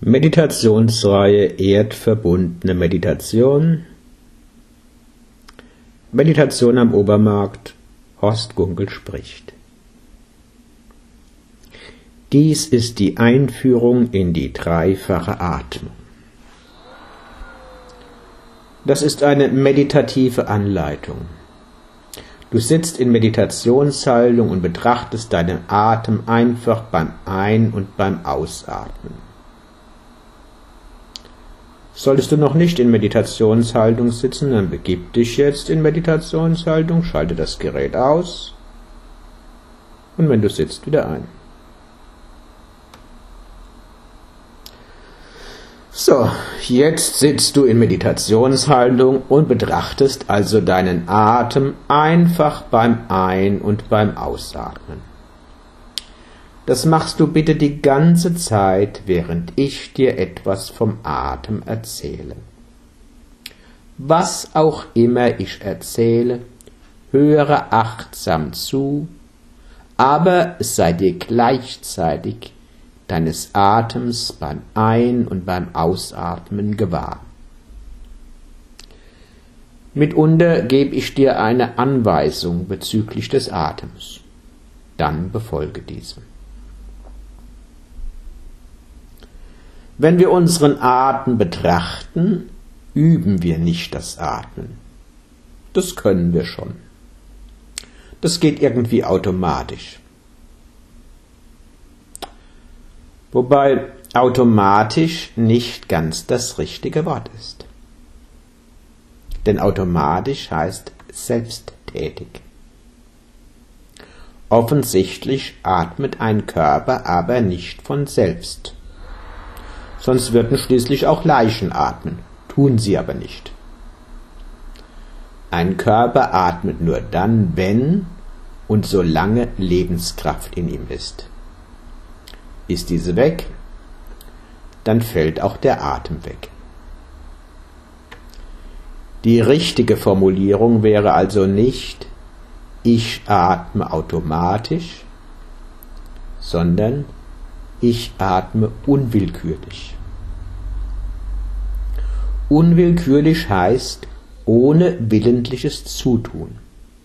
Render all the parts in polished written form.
Meditationsreihe Erdverbundene Meditation. Meditation am Obermarkt. Horst Gunkel spricht. Dies ist die Einführung in die dreifache Atmung. Das ist eine meditative Anleitung. Du sitzt in Meditationshaltung und betrachtest deinen Atem einfach beim Ein- und beim Ausatmen. Solltest du noch nicht in Meditationshaltung sitzen, dann begib dich jetzt in Meditationshaltung, schalte das Gerät aus und wenn du sitzt, wieder ein. So, jetzt sitzt du in Meditationshaltung und betrachtest also deinen Atem einfach beim Ein- und beim Ausatmen. Das machst du bitte die ganze Zeit, während ich dir etwas vom Atem erzähle. Was auch immer ich erzähle, höre achtsam zu, aber sei dir gleichzeitig deines Atems beim Ein- und beim Ausatmen gewahr. Mitunter gebe ich dir eine Anweisung bezüglich des Atems. Dann befolge diese. Wenn wir unseren Atem betrachten, üben wir nicht das Atmen. Das können wir schon. Das geht irgendwie automatisch. Wobei automatisch nicht ganz das richtige Wort ist. Denn automatisch heißt selbsttätig. Offensichtlich atmet ein Körper aber nicht von selbst. Sonst würden schließlich auch Leichen atmen, tun sie aber nicht. Ein Körper atmet nur dann, wenn und solange Lebenskraft in ihm ist. Ist diese weg, dann fällt auch der Atem weg. Die richtige Formulierung wäre also nicht ich atme automatisch, sondern ich atme unwillkürlich. Unwillkürlich heißt ohne willentliches Zutun.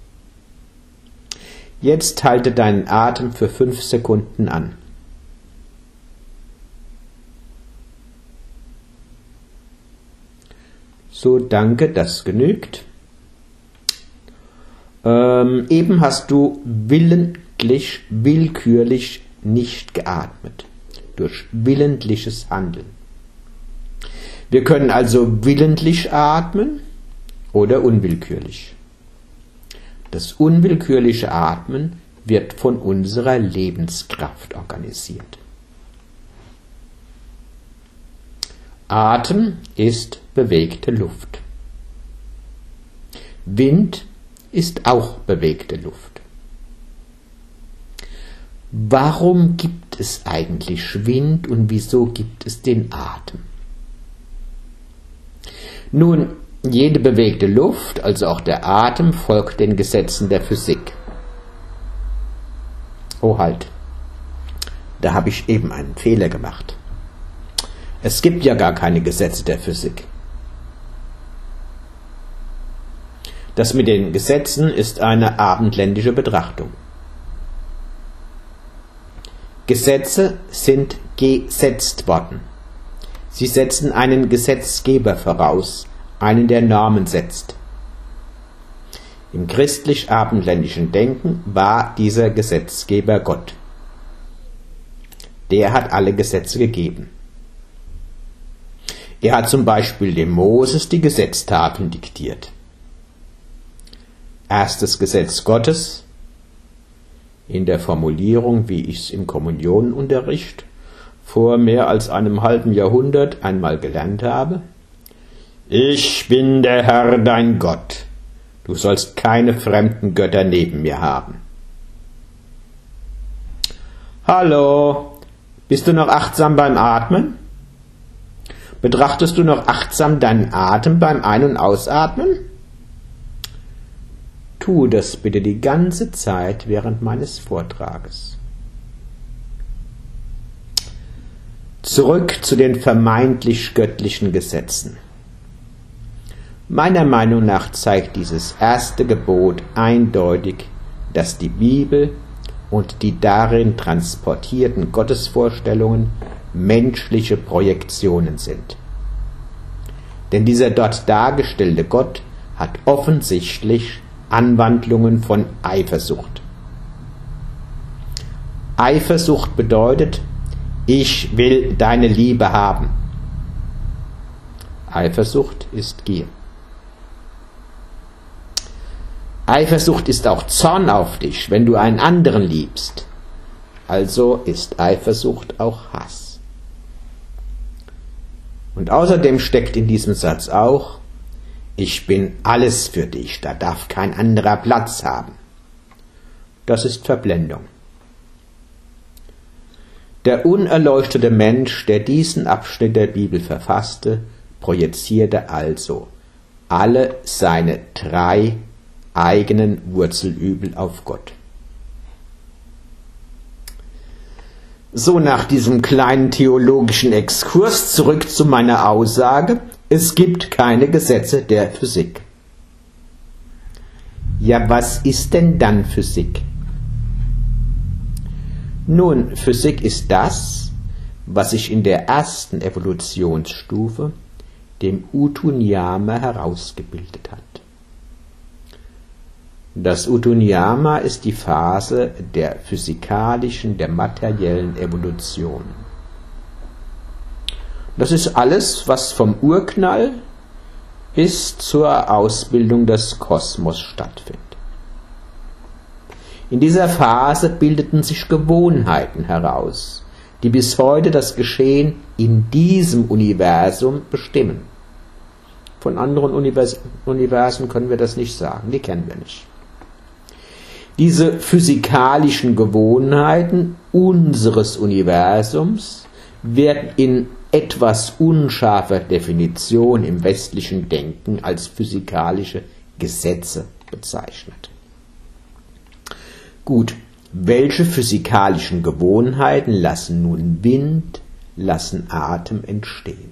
Jetzt halte deinen Atem für 5 Sekunden an. So, danke, das genügt. Eben hast du willkürlich nicht geatmet. Durch willentliches Handeln. Wir können also willentlich atmen oder unwillkürlich. Das unwillkürliche Atmen wird von unserer Lebenskraft organisiert. Atem ist bewegte Luft. Wind ist auch bewegte Luft. Warum gibt es eigentlich Wind und wieso gibt es den Atem? Nun, jede bewegte Luft, also auch der Atem, folgt den Gesetzen der Physik. Oh halt, da habe ich eben einen Fehler gemacht. Es gibt ja gar keine Gesetze der Physik. Das mit den Gesetzen ist eine abendländische Betrachtung. Gesetze sind gesetzt worden. Sie setzen einen Gesetzgeber voraus, einen, der Normen setzt. Im christlich-abendländischen Denken war dieser Gesetzgeber Gott. Der hat alle Gesetze gegeben. Er hat zum Beispiel dem Moses die Gesetztafeln diktiert. Erstes Gesetz Gottes, in der Formulierung, wie ich es im Kommunionunterricht vor mehr als einem halben Jahrhundert einmal gelernt habe. Ich bin der Herr, dein Gott. Du sollst keine fremden Götter neben mir haben. Hallo, bist du noch achtsam beim Atmen? Betrachtest du noch achtsam deinen Atem beim Ein- und Ausatmen? Tu das bitte die ganze Zeit während meines Vortrages. Zurück zu den vermeintlich göttlichen Gesetzen. Meiner Meinung nach zeigt dieses erste Gebot eindeutig, dass die Bibel und die darin transportierten Gottesvorstellungen menschliche Projektionen sind. Denn dieser dort dargestellte Gott hat offensichtlich Anwandlungen von Eifersucht. Eifersucht bedeutet, ich will deine Liebe haben. Eifersucht ist Gier. Eifersucht ist auch Zorn auf dich, wenn du einen anderen liebst. Also ist Eifersucht auch Hass. Und außerdem steckt in diesem Satz auch, ich bin alles für dich, da darf kein anderer Platz haben. Das ist Verblendung. Der unerleuchtete Mensch, der diesen Abschnitt der Bibel verfasste, projizierte also alle seine 3 eigenen Wurzelübel auf Gott. So, nach diesem kleinen theologischen Exkurs zurück zu meiner Aussage, es gibt keine Gesetze der Physik. Ja, was ist denn dann Physik? Nun, Physik ist das, was sich in der ersten Evolutionsstufe, dem Utu-Nyama, herausgebildet hat. Das Utu-Nyama ist die Phase der physikalischen, der materiellen Evolution. Das ist alles, was vom Urknall bis zur Ausbildung des Kosmos stattfindet. In dieser Phase bildeten sich Gewohnheiten heraus, die bis heute das Geschehen in diesem Universum bestimmen. Von anderen Universen können wir das nicht sagen, die kennen wir nicht. Diese physikalischen Gewohnheiten unseres Universums werden in etwas unscharfer Definition im westlichen Denken als physikalische Gesetze bezeichnet. Gut, welche physikalischen Gewohnheiten lassen nun Wind, lassen Atem entstehen?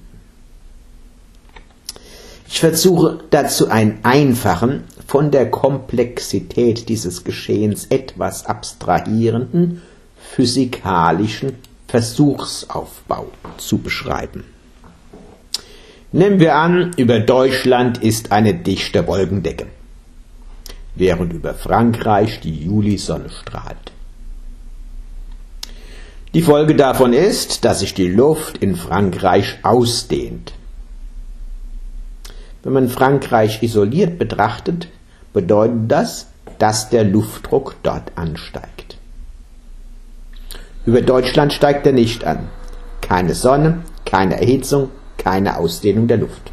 Ich versuche dazu einen einfachen, von der Komplexität dieses Geschehens etwas abstrahierenden, physikalischen Versuchsaufbau zu beschreiben. Nehmen wir an, über Deutschland ist eine dichte Wolkendecke, während über Frankreich die Julisonne strahlt. Die Folge davon ist, dass sich die Luft in Frankreich ausdehnt. Wenn man Frankreich isoliert betrachtet, bedeutet das, dass der Luftdruck dort ansteigt. Über Deutschland steigt er nicht an. Keine Sonne, keine Erhitzung, keine Ausdehnung der Luft.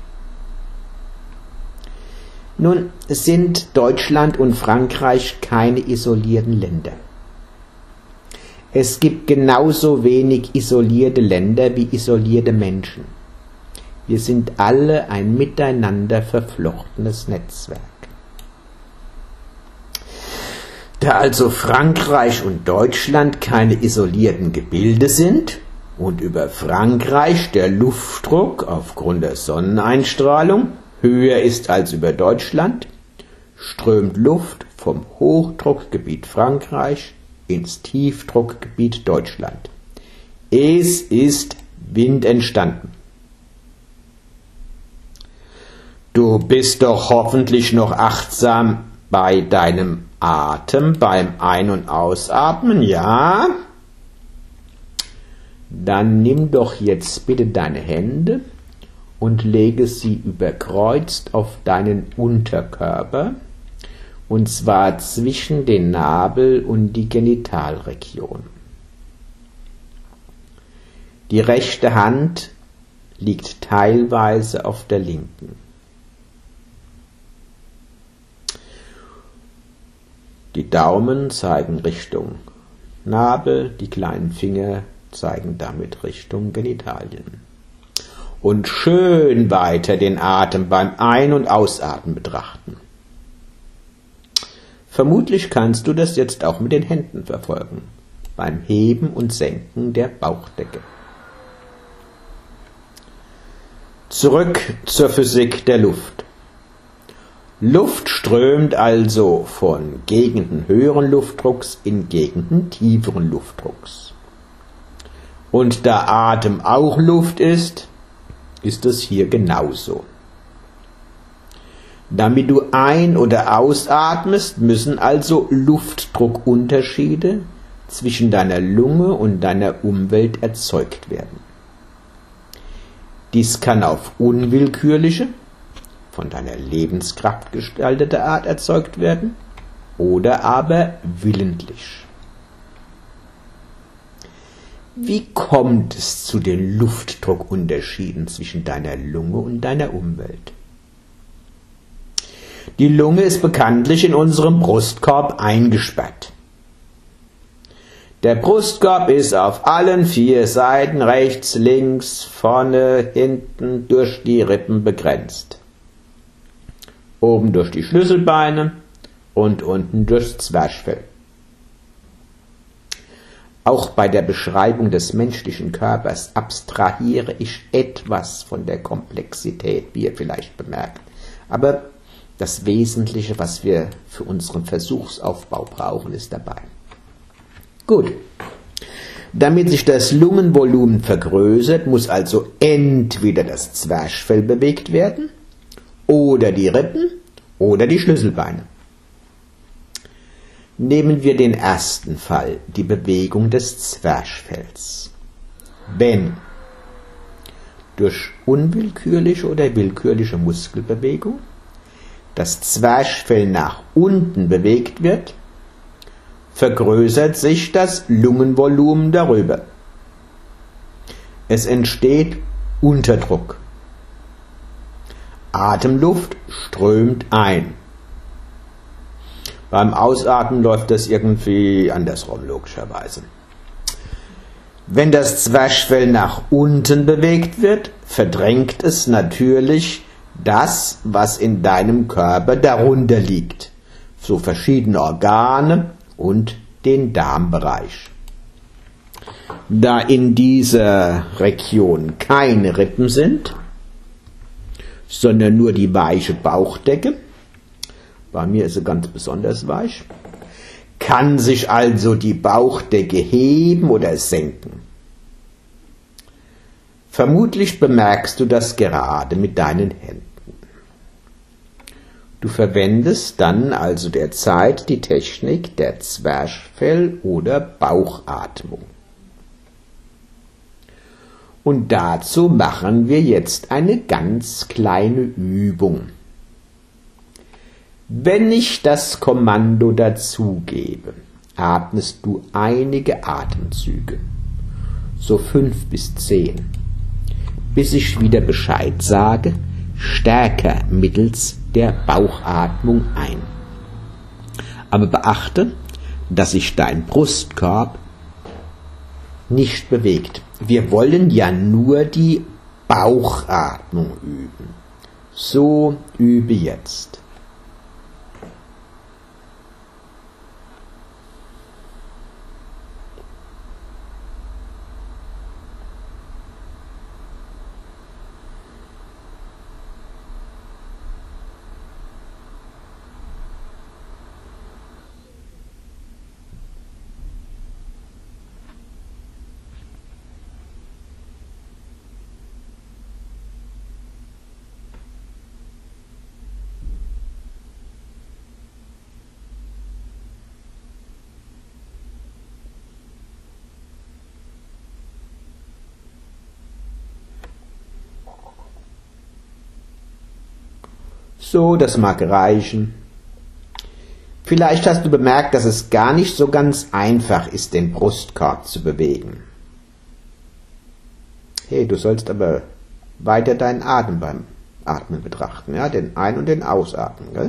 Nun sind Deutschland und Frankreich keine isolierten Länder. Es gibt genauso wenig isolierte Länder wie isolierte Menschen. Wir sind alle ein miteinander verflochtenes Netzwerk. Da also Frankreich und Deutschland keine isolierten Gebilde sind und über Frankreich der Luftdruck aufgrund der Sonneneinstrahlung höher ist als über Deutschland, strömt Luft vom Hochdruckgebiet Frankreich ins Tiefdruckgebiet Deutschland. Es ist Wind entstanden. Du bist doch hoffentlich noch achtsam bei deinem Atem, beim Ein- und Ausatmen, ja? Dann nimm doch jetzt bitte deine Hände und lege sie überkreuzt auf deinen Unterkörper, und zwar zwischen den Nabel und die Genitalregion. Die rechte Hand liegt teilweise auf der linken. Die Daumen zeigen Richtung Nabel, die kleinen Finger zeigen damit Richtung Genitalien. Und schön weiter den Atem beim Ein- und Ausatmen betrachten. Vermutlich kannst du das jetzt auch mit den Händen verfolgen, beim Heben und Senken der Bauchdecke. Zurück zur Physik der Luft. Luft strömt also von Gegenden höheren Luftdrucks in Gegenden tieferen Luftdrucks. Und da Atem auch Luft ist, ist es hier genauso. Damit du ein- oder ausatmest, müssen also Luftdruckunterschiede zwischen deiner Lunge und deiner Umwelt erzeugt werden. Dies kann auf unwillkürliche, von deiner Lebenskraft gestaltete Art erzeugt werden oder aber willentlich. Wie kommt es zu den Luftdruckunterschieden zwischen deiner Lunge und deiner Umwelt? Die Lunge ist bekanntlich in unserem Brustkorb eingesperrt. Der Brustkorb ist auf allen 4 Seiten, rechts, links, vorne, hinten, durch die Rippen begrenzt. Oben durch die Schlüsselbeine und unten durchs Zwerchfell. Auch bei der Beschreibung des menschlichen Körpers abstrahiere ich etwas von der Komplexität, wie ihr vielleicht bemerkt. Aber das Wesentliche, was wir für unseren Versuchsaufbau brauchen, ist dabei. Gut. Damit sich das Lungenvolumen vergrößert, muss also entweder das Zwerchfell bewegt werden, oder die Rippen, oder die Schlüsselbeine. Nehmen wir den ersten Fall, die Bewegung des Zwerchfells. Wenn durch unwillkürliche oder willkürliche Muskelbewegung das Zwerchfell nach unten bewegt wird, vergrößert sich das Lungenvolumen darüber. Es entsteht Unterdruck. Atemluft strömt ein. Beim Ausatmen läuft das irgendwie andersrum, logischerweise. Wenn das Zwerchfell nach unten bewegt wird, verdrängt es natürlich das, was in deinem Körper darunter liegt. So verschiedene Organe und den Darmbereich. Da in dieser Region keine Rippen sind, sondern nur die weiche Bauchdecke, bei mir ist sie ganz besonders weich, kann sich also die Bauchdecke heben oder senken. Vermutlich bemerkst du das gerade mit deinen Händen. Du verwendest dann also derzeit die Technik der Zwerchfell- oder Bauchatmung. Und dazu machen wir jetzt eine ganz kleine Übung. Wenn ich das Kommando dazugebe, atmest du einige Atemzüge, so 5 bis 10, bis ich wieder Bescheid sage, stärker mittels der Bauchatmung ein. Aber beachte, dass sich dein Brustkorb nicht bewegt. Wir wollen ja nur die Bauchatmung üben. So übe jetzt. So, das mag reichen. Vielleicht hast du bemerkt, dass es gar nicht so ganz einfach ist, den Brustkorb zu bewegen. Hey, du sollst aber weiter deinen Atem beim Atmen betrachten, ja, den Ein- und den Ausatmen, gell?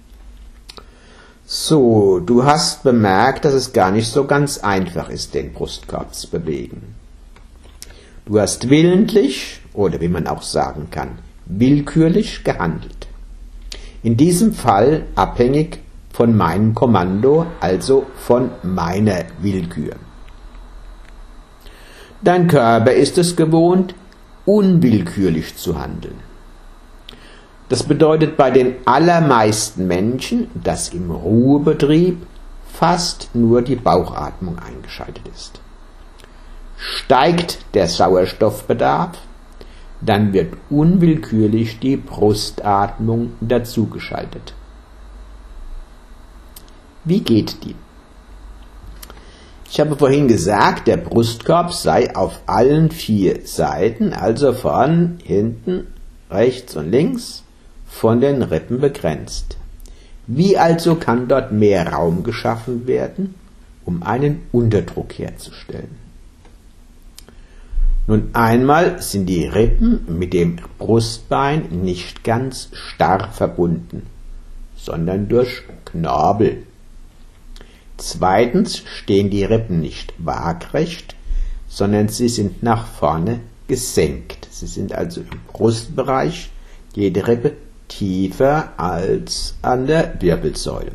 So, du hast bemerkt, dass es gar nicht so ganz einfach ist, den Brustkorb zu bewegen. Du hast willentlich, oder wie man auch sagen kann, willkürlich gehandelt. In diesem Fall abhängig von meinem Kommando, also von meiner Willkür. Dein Körper ist es gewohnt, unwillkürlich zu handeln. Das bedeutet bei den allermeisten Menschen, dass im Ruhebetrieb fast nur die Bauchatmung eingeschaltet ist. Steigt der Sauerstoffbedarf, dann wird unwillkürlich die Brustatmung dazugeschaltet. Wie geht die? Ich habe vorhin gesagt, der Brustkorb sei auf allen 4 Seiten, also vorn, hinten, rechts und links, von den Rippen begrenzt. Wie also kann dort mehr Raum geschaffen werden, um einen Unterdruck herzustellen? Nun einmal sind die Rippen mit dem Brustbein nicht ganz starr verbunden, sondern durch Knorpel. Zweitens stehen die Rippen nicht waagrecht, sondern sie sind nach vorne gesenkt. Sie sind also im Brustbereich jede Rippe tiefer als an der Wirbelsäule.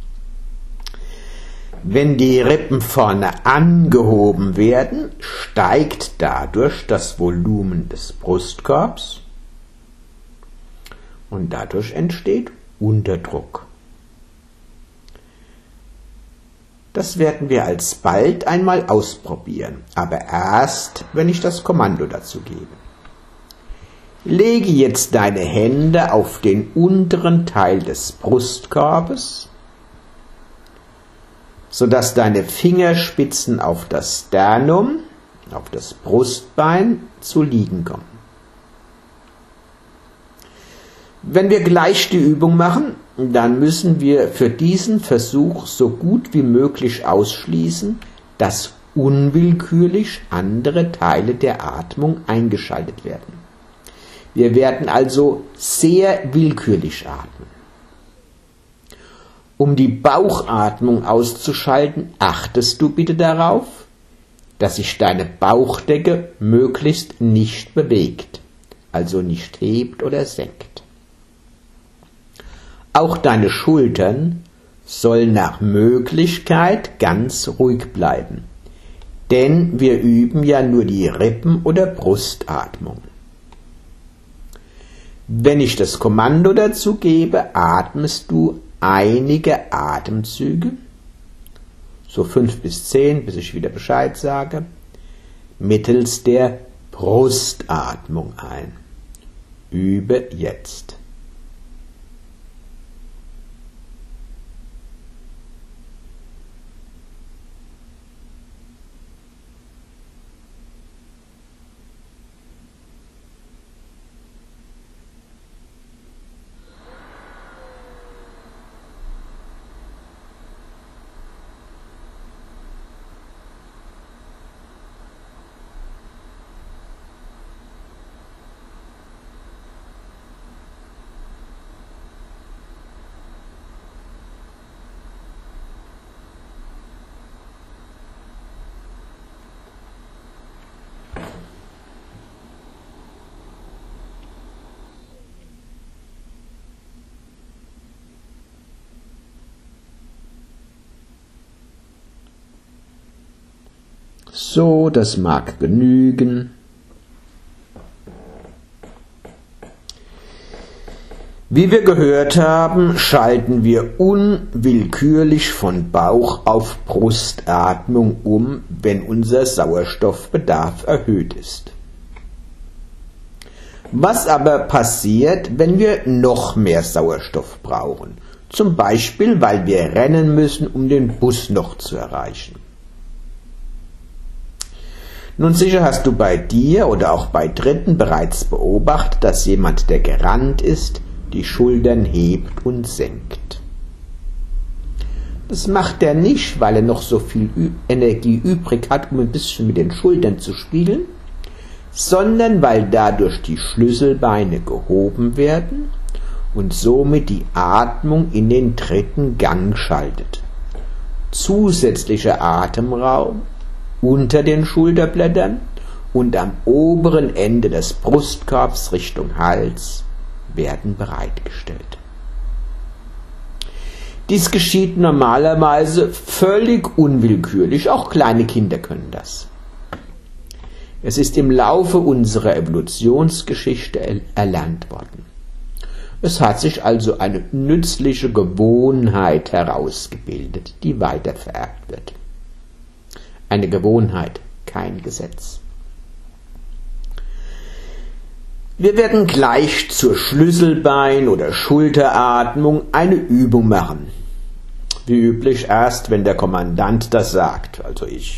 Wenn die Rippen vorne angehoben werden, steigt dadurch das Volumen des Brustkorbs und dadurch entsteht Unterdruck. Das werden wir alsbald einmal ausprobieren, aber erst, wenn ich das Kommando dazu gebe. Lege jetzt deine Hände auf den unteren Teil des Brustkorbes, sodass deine Fingerspitzen auf das Sternum, auf das Brustbein zu liegen kommen. Wenn wir gleich die Übung machen, dann müssen wir für diesen Versuch so gut wie möglich ausschließen, dass unwillkürlich andere Teile der Atmung eingeschaltet werden. Wir werden also sehr willkürlich atmen. Um die Bauchatmung auszuschalten, achtest du bitte darauf, dass sich deine Bauchdecke möglichst nicht bewegt, also nicht hebt oder senkt. Auch deine Schultern sollen nach Möglichkeit ganz ruhig bleiben, denn wir üben ja nur die Rippen- oder Brustatmung. Wenn ich das Kommando dazu gebe, atmest du einige Atemzüge, so 5 bis 10, bis ich wieder Bescheid sage, mittels der Brustatmung ein. Übe jetzt. So, das mag genügen. Wie wir gehört haben, schalten wir unwillkürlich von Bauch auf Brustatmung um, wenn unser Sauerstoffbedarf erhöht ist. Was aber passiert, wenn wir noch mehr Sauerstoff brauchen? Zum Beispiel, weil wir rennen müssen, um den Bus noch zu erreichen. Nun sicher hast du bei dir oder auch bei Dritten bereits beobachtet, dass jemand, der gerannt ist, die Schultern hebt und senkt. Das macht er nicht, weil er noch so viel Energie übrig hat, um ein bisschen mit den Schultern zu spielen, sondern weil dadurch die Schlüsselbeine gehoben werden und somit die Atmung in den dritten Gang schaltet. Zusätzlicher Atemraum unter den Schulterblättern und am oberen Ende des Brustkorbs Richtung Hals werden bereitgestellt. Dies geschieht normalerweise völlig unwillkürlich, auch kleine Kinder können das. Es ist im Laufe unserer Evolutionsgeschichte erlernt worden. Es hat sich also eine nützliche Gewohnheit herausgebildet, die weitervererbt wird. Eine Gewohnheit, kein Gesetz. Wir werden gleich zur Schlüsselbein- oder Schulteratmung eine Übung machen. Wie üblich erst, wenn der Kommandant das sagt, also ich.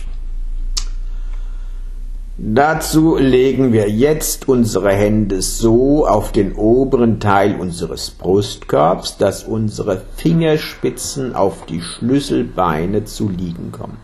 Dazu legen wir jetzt unsere Hände so auf den oberen Teil unseres Brustkorbs, dass unsere Fingerspitzen auf die Schlüsselbeine zu liegen kommen.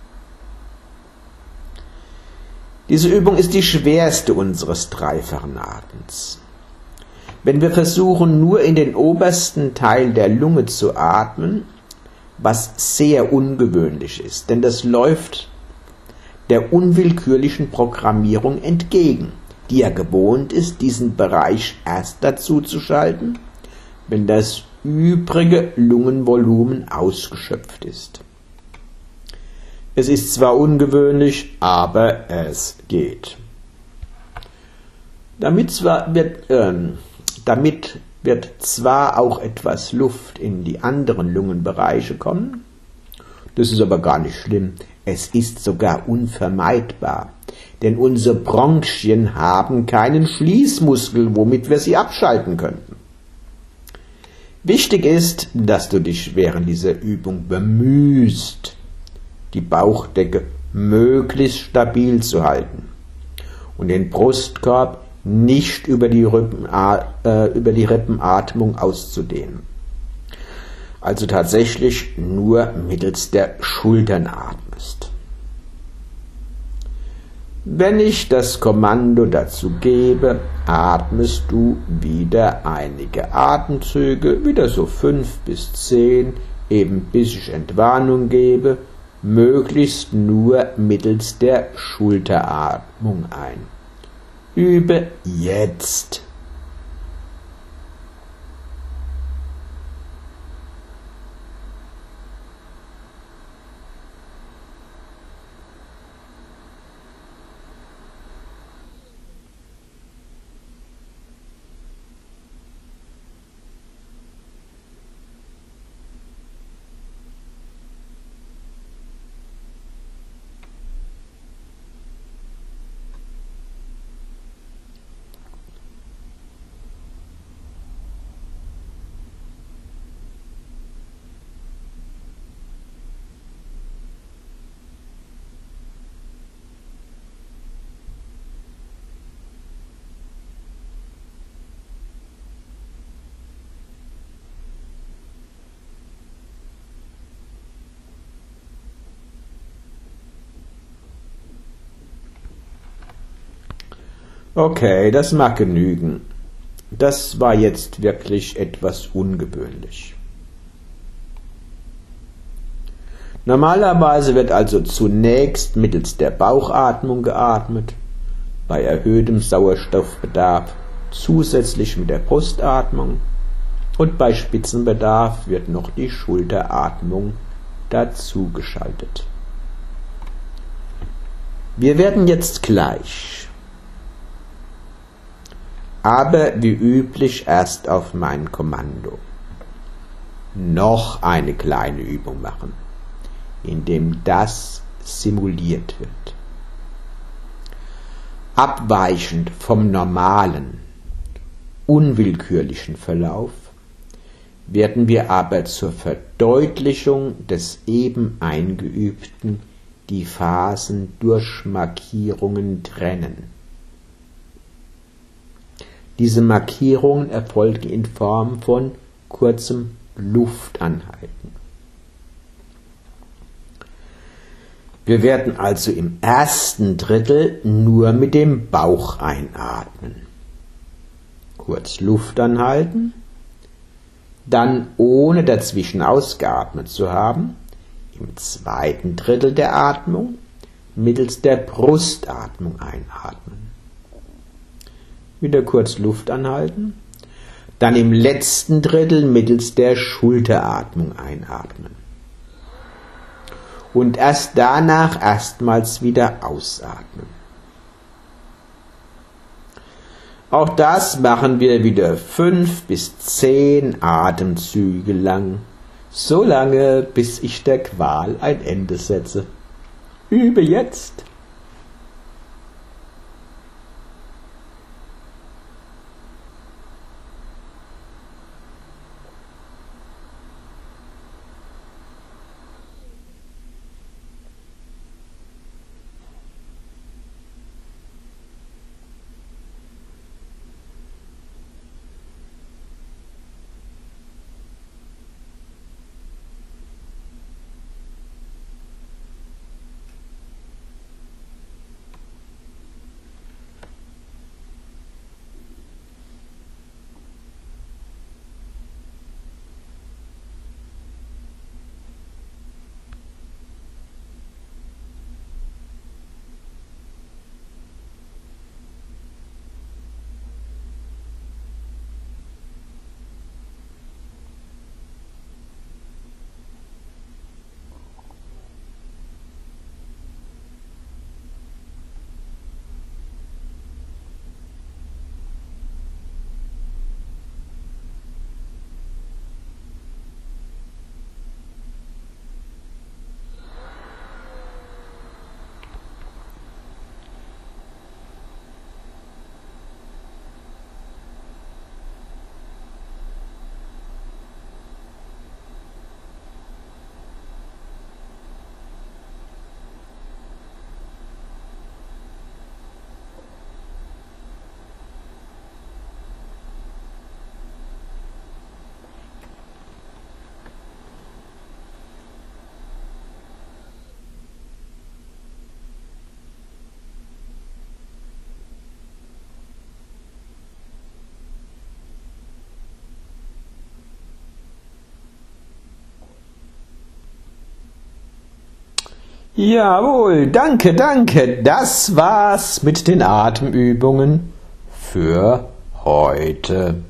Diese Übung ist die schwerste unseres dreifachen Atems. Wenn wir versuchen, nur in den obersten Teil der Lunge zu atmen, was sehr ungewöhnlich ist, denn das läuft der unwillkürlichen Programmierung entgegen, die ja gewohnt ist, diesen Bereich erst dazu zu schalten, wenn das übrige Lungenvolumen ausgeschöpft ist. Es ist zwar ungewöhnlich, aber es geht. Damit wird zwar auch etwas Luft in die anderen Lungenbereiche kommen, das ist aber gar nicht schlimm. Es ist sogar unvermeidbar, denn unsere Bronchien haben keinen Schließmuskel, womit wir sie abschalten könnten. Wichtig ist, dass du dich während dieser Übung bemühst, die Bauchdecke möglichst stabil zu halten und den Brustkorb nicht über die Rippenatmung auszudehnen. Also tatsächlich nur mittels der Schultern atmest. Wenn ich das Kommando dazu gebe, atmest du wieder einige Atemzüge, wieder so 5 bis 10, eben bis ich Entwarnung gebe, möglichst nur mittels der Schulteratmung ein. Übe jetzt. Okay, das mag genügen. Das war jetzt wirklich etwas ungewöhnlich. Normalerweise wird also zunächst mittels der Bauchatmung geatmet, bei erhöhtem Sauerstoffbedarf zusätzlich mit der Brustatmung und bei Spitzenbedarf wird noch die Schulteratmung dazu geschaltet. Wir werden jetzt gleich, aber wie üblich erst auf mein Kommando, noch eine kleine Übung machen, indem das simuliert wird. Abweichend vom normalen, unwillkürlichen Verlauf werden wir aber zur Verdeutlichung des eben Eingeübten die Phasen durch Markierungen trennen. Diese Markierungen erfolgen in Form von kurzem Luftanhalten. Wir werden also im ersten Drittel nur mit dem Bauch einatmen. Kurz Luft anhalten, dann ohne dazwischen ausgeatmet zu haben, im zweiten Drittel der Atmung mittels der Brustatmung einatmen. Wieder kurz Luft anhalten, dann im letzten Drittel mittels der Schulteratmung einatmen. Und erst danach erstmals wieder ausatmen. Auch das machen wir wieder 5 bis 10 Atemzüge lang, so lange, bis ich der Qual ein Ende setze. Übe jetzt! Jawohl, danke, danke. Das war's mit den Atemübungen für heute.